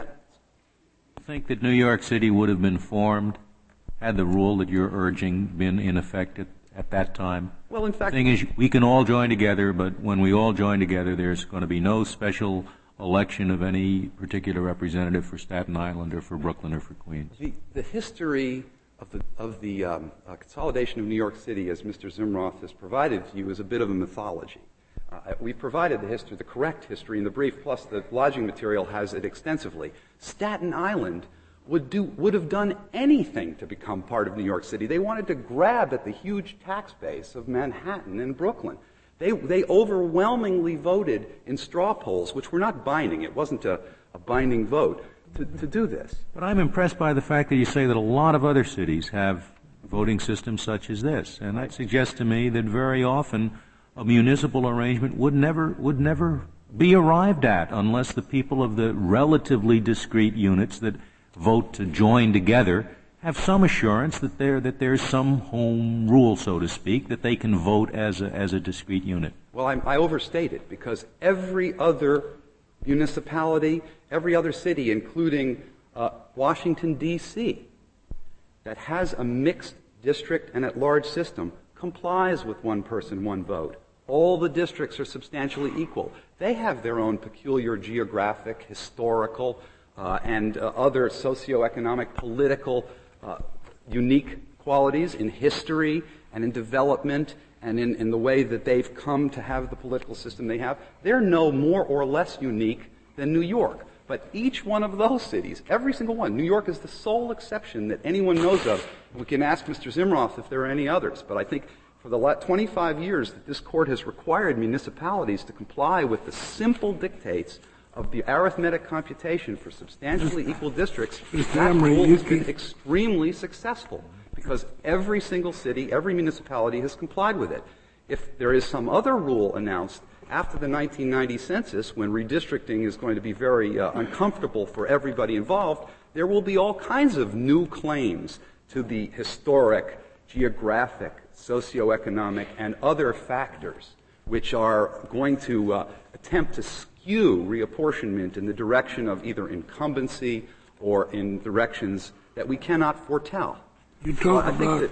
think that New York City would have been formed had the rule that you're urging been in effect at that time. Well, in fact, the thing is, we can all join together, but when we all join together, there's going to be no special election of any particular representative for Staten Island or for Brooklyn or for Queens. The history of the consolidation of New York City, as Mr. Zimroth has provided to you, is a bit of a mythology. We provided the correct history in the brief, plus the lodging material has it extensively. Staten Island would have done anything to become part of New York City. They wanted to grab at the huge tax base of Manhattan and Brooklyn. They overwhelmingly voted in straw polls, which were not binding. It wasn't a binding vote to do this. But I'm impressed by the fact that you say that a lot of other cities have voting systems such as this. And that suggests to me that very often a municipal arrangement would never be arrived at unless the people of the relatively discrete units that vote to join together have some assurance that there's some home rule, so to speak, that they can vote as a discrete unit. Well, I overstate it, because every other municipality, every other city, including Washington, D.C., that has a mixed district and at-large system, complies with one person, one vote. All the districts are substantially equal. They have their own peculiar geographic, historical, and other socioeconomic, political, unique qualities in history and in development and in the way that they've come to have the political system they have. They're no more or less unique than New York. But each one of those cities, every single one, New York is the sole exception that anyone knows of. We can ask Mr. Zimroth if there are any others, but I think for the last 25 years that this Court has required municipalities to comply with the simple dictates of the arithmetic computation for substantially equal districts, that rule has been extremely successful, because every single city, every municipality has complied with it. If there is some other rule announced after the 1990 census, when redistricting is going to be very uncomfortable for everybody involved, there will be all kinds of new claims to the historic, geographic, socioeconomic, and other factors which are going to attempt to skew reapportionment in the direction of either incumbency or in directions that we cannot foretell. You talk about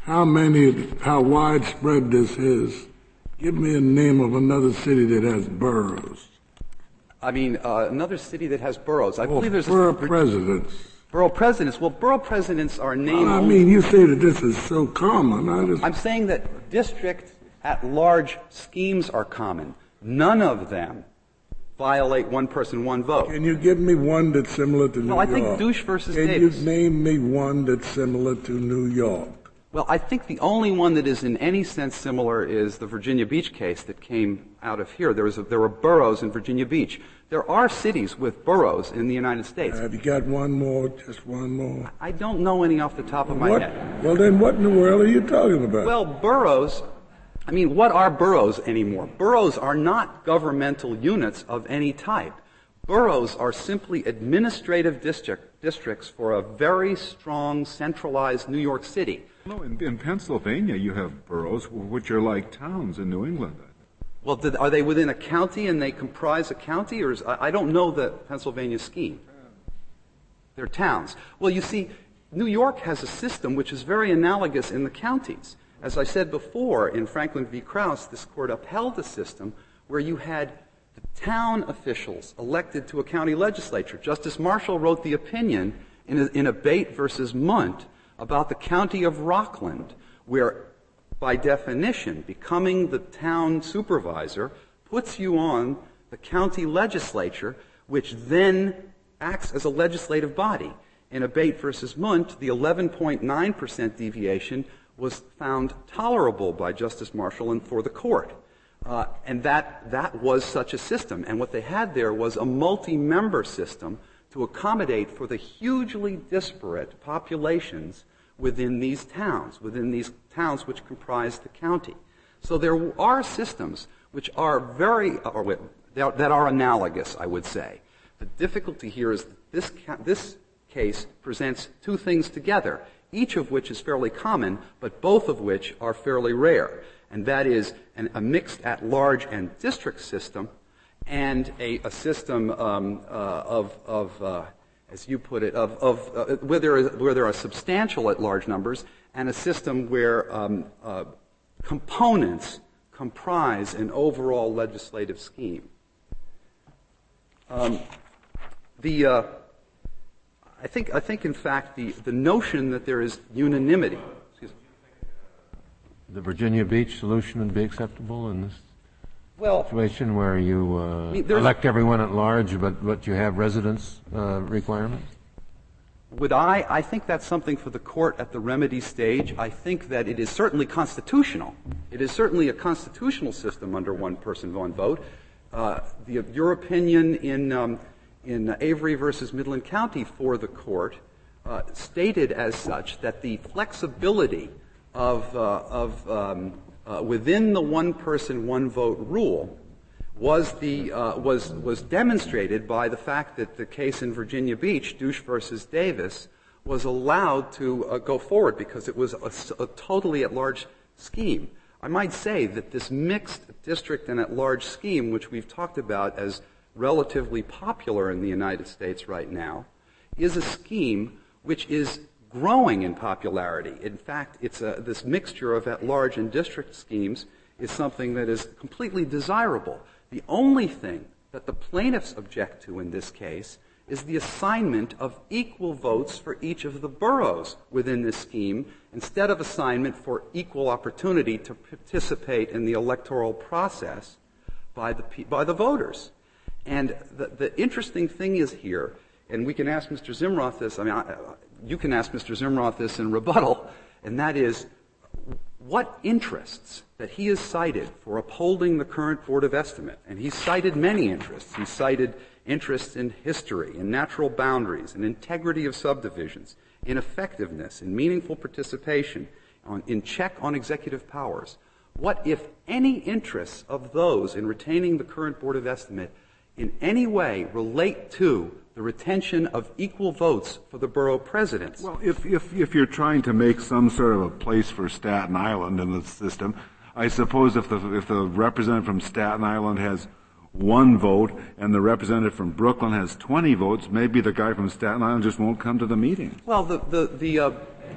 how widespread this is. Give me a name of another city that has boroughs. I mean, another city that has boroughs. I believe there's borough presidents. Borough presidents. Well, borough presidents are named. Well, I mean, you say that this is so common. I'm saying that district at large schemes are common. None of them violate one person, one vote. Can you give me one that's similar to New York? Well, I think Douche versus Can Davis. you name me one that's similar to New York? Well, I think the only one that is in any sense similar is the Virginia Beach case that came out of here. There were boroughs in Virginia Beach. There are cities with boroughs in the United States. Have you got one more, just one more? I don't know any off the top of my head. Well, then what in the world are you talking about? Well, boroughs, I mean, what are boroughs anymore? Boroughs are not governmental units of any type. Boroughs are simply administrative districts for a very strong, centralized New York City. No, in Pennsylvania you have boroughs which are like towns in New England. Well, are they within a county and they comprise a county? Or I don't know the Pennsylvania scheme. They're towns. Well, you see, New York has a system which is very analogous in the counties. As I said before, in Franklin v. Krauss, this Court upheld a system where you had the town officials elected to a county legislature. Justice Marshall wrote the opinion in Abate versus Munt about the county of Rockland, where, by definition, becoming the town supervisor puts you on the county legislature, which then acts as a legislative body. In Abate versus Munt, the 11.9% deviation was found tolerable by Justice Marshall and for the court. And that was such a system. And what they had there was a multi-member system to accommodate for the hugely disparate populations within these towns which comprise the county. So there are systems which are that are analogous, I would say. The difficulty here is that this case presents two things together, each of which is fairly common, but both of which are fairly rare. And that is a mixed at-large and district system, and a system as you put it, where there are substantial at-large numbers, and a system where components comprise an overall legislative scheme. I think, in fact, the notion that there is unanimity. The Virginia Beach solution would be acceptable in this situation where you elect everyone at large, but you have residence requirements? I think that's something for the court at the remedy stage. I think that it is certainly constitutional. It is certainly a constitutional system under one person, one vote. Your opinion in Avery versus Midland County for the court stated as such that the flexibility of within the one person, one vote rule was demonstrated by the fact that the case in Virginia Beach, Douche versus Davis, was allowed to go forward because it was a totally at-large scheme. I might say that this mixed district and at-large scheme, which we've talked about as relatively popular in the United States right now, is a scheme which is growing in popularity. In fact, this mixture of at-large and district schemes is something that is completely desirable. The only thing that the plaintiffs object to in this case is the assignment of equal votes for each of the boroughs within this scheme instead of assignment for equal opportunity to participate in the electoral process by the voters. And the interesting thing is here, and we can ask Mr. Zimroth this, you can ask Mr. Zimroth this in rebuttal, and that is what interests that he has cited for upholding the current Board of Estimate. And he's cited many interests. He's cited interests in history, in natural boundaries, in integrity of subdivisions, in effectiveness, in meaningful participation, in check on executive powers. What, if any, interests of those in retaining the current Board of Estimate in any way relate to the retention of equal votes for the borough presidents? Well, if you're trying to make some sort of a place for Staten Island in the system, I suppose if the representative from Staten Island has one vote and the representative from Brooklyn has 20 votes, maybe the guy from Staten Island just won't come to the meeting. Well, the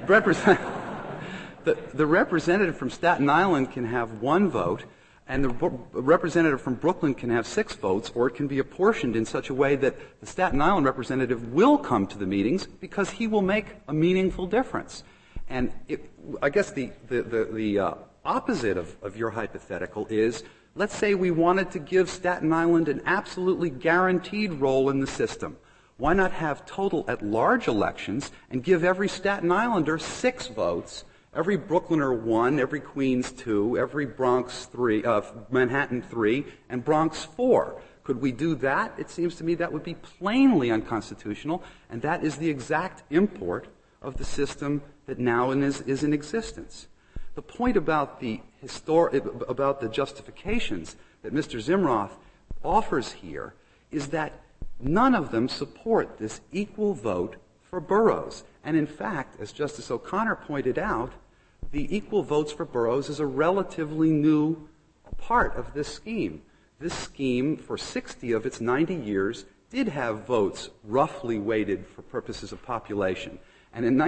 representative from Staten Island can have one vote, and the representative from Brooklyn can have 6 votes, or it can be apportioned in such a way that the Staten Island representative will come to the meetings because he will make a meaningful difference. And I guess the opposite of your hypothetical is, let's say we wanted to give Staten Island an absolutely guaranteed role in the system. Why not have total at-large elections and give every Staten Islander 6 votes, every Brooklyner 1, every Queens 2, every Bronx 3, Manhattan 3, and Bronx 4? Could we do that? It seems to me that would be plainly unconstitutional, and that is the exact import of the system that now is in existence. The point about the justifications that Mr. Zimroth offers here is that none of them support this equal vote for boroughs. And in fact, as Justice O'Connor pointed out, the equal votes for boroughs is a relatively new part of this scheme. This scheme, for 60 of its 90 years, did have votes roughly weighted for purposes of population. And in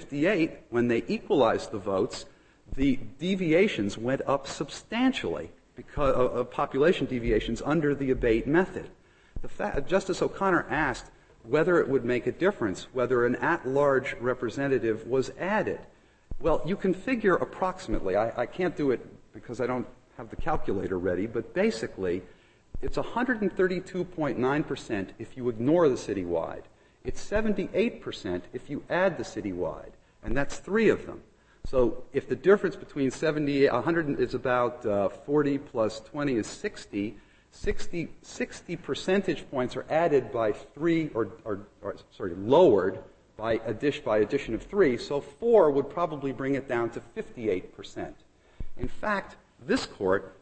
1958, when they equalized the votes, the deviations went up substantially because of population deviations under the abate method. Justice O'Connor asked whether it would make a difference whether an at-large representative was added. Well, you can figure approximately. I can't do it because I don't have the calculator ready, but basically it's 132.9% if you ignore the citywide. It's 78% if you add the citywide, and that's 3 of them. So if the difference between 100 is about 40 plus 20 is 60, 60 percentage points are added by 3, lowered by addition of 3. So 4 would probably bring it down to 58%. In fact, this court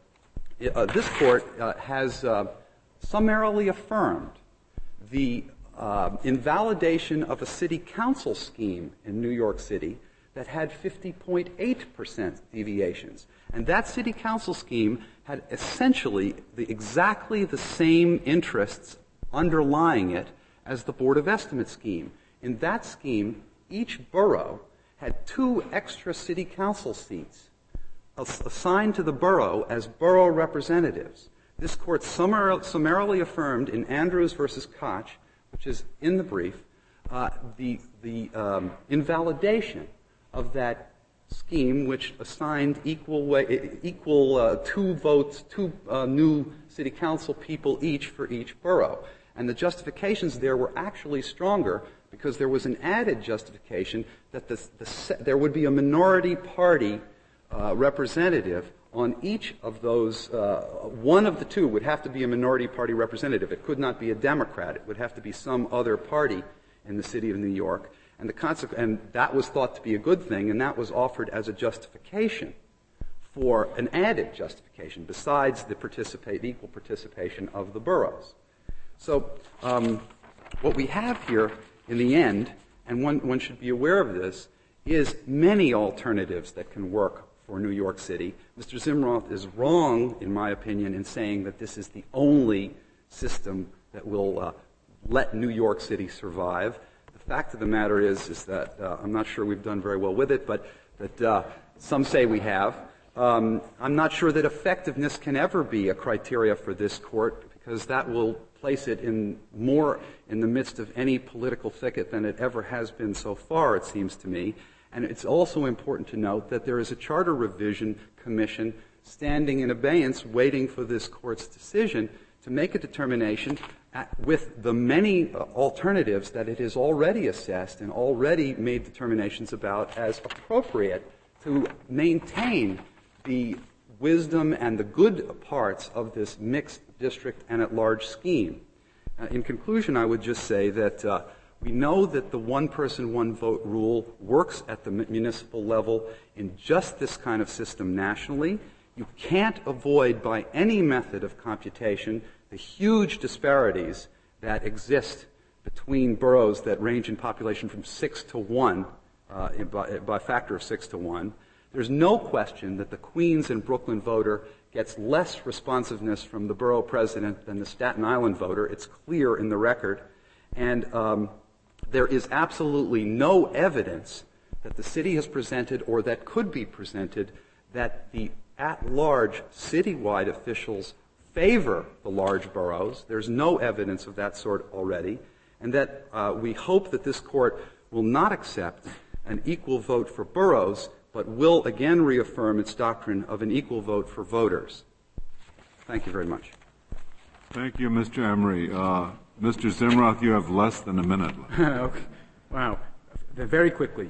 has summarily affirmed the invalidation of a city council scheme in New York City that had 50.8% deviations. And that city council scheme had essentially exactly the same interests underlying it as the Board of Estimates scheme. In that scheme, each borough had 2 extra city council seats assigned to the borough as borough representatives. This court summarily affirmed in Andrews versus Koch, which is in the brief, the invalidation of that scheme, which assigned equal 2 votes, 2 new city council people each for each borough. And the justifications there were actually stronger because there was an added justification that there would be a minority party representative on each of those. One of the 2 would have to be a minority party representative. It could not be a Democrat. It would have to be some other party in the city of New York. And that was thought to be a good thing, and that was offered as a justification for an added justification besides the equal participation of the boroughs. So what we have here in the end, and one should be aware of this, is many alternatives that can work for New York City. Mr. Zimroth is wrong, in my opinion, in saying that this is the only system that will let New York City survive. The fact of the matter is that I'm not sure we've done very well with it, but that some say we have. I'm not sure that effectiveness can ever be a criteria for this court, because that will place it more in the midst of any political thicket than it ever has been so far, it seems to me. And it's also important to note that there is a Charter Revision Commission standing in abeyance waiting for this court's decision to make a determination with the many alternatives that it has already assessed and already made determinations about as appropriate to maintain the wisdom and the good parts of this mixed district and at-large scheme. In conclusion, I would just say that we know that the one-person, one-vote rule works at the municipal level in just this kind of system nationally. You can't avoid by any method of computation the huge disparities that exist between boroughs that range in population from 6 to 1, by a factor of 6 to 1. There's no question that the Queens and Brooklyn voter gets less responsiveness from the borough president than the Staten Island voter. It's clear in the record. And there is absolutely no evidence that the city has presented or that could be presented that the at-large citywide officials favor the large boroughs. There's no evidence of that sort already. And that we hope that this court will not accept an equal vote for boroughs, but will again reaffirm its doctrine of an equal vote for voters. Thank you very much. Thank you, Mr. Emery. Mr. Zimroth, you have less than a minute left. Okay. Wow. Very quickly.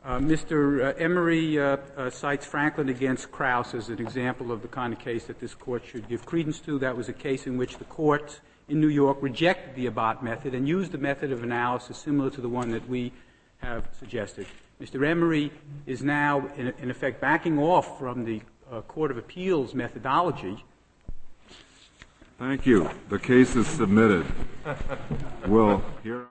Mr. Emery cites Franklin against Krauss as an example of the kind of case that this court should give credence to. That was a case in which the court in New York rejected the Abbott method and used a method of analysis similar to the one that we have suggested. Mr. Emery is now, in effect, backing off from the Court of Appeals methodology. Thank you. The case is submitted. We'll hear.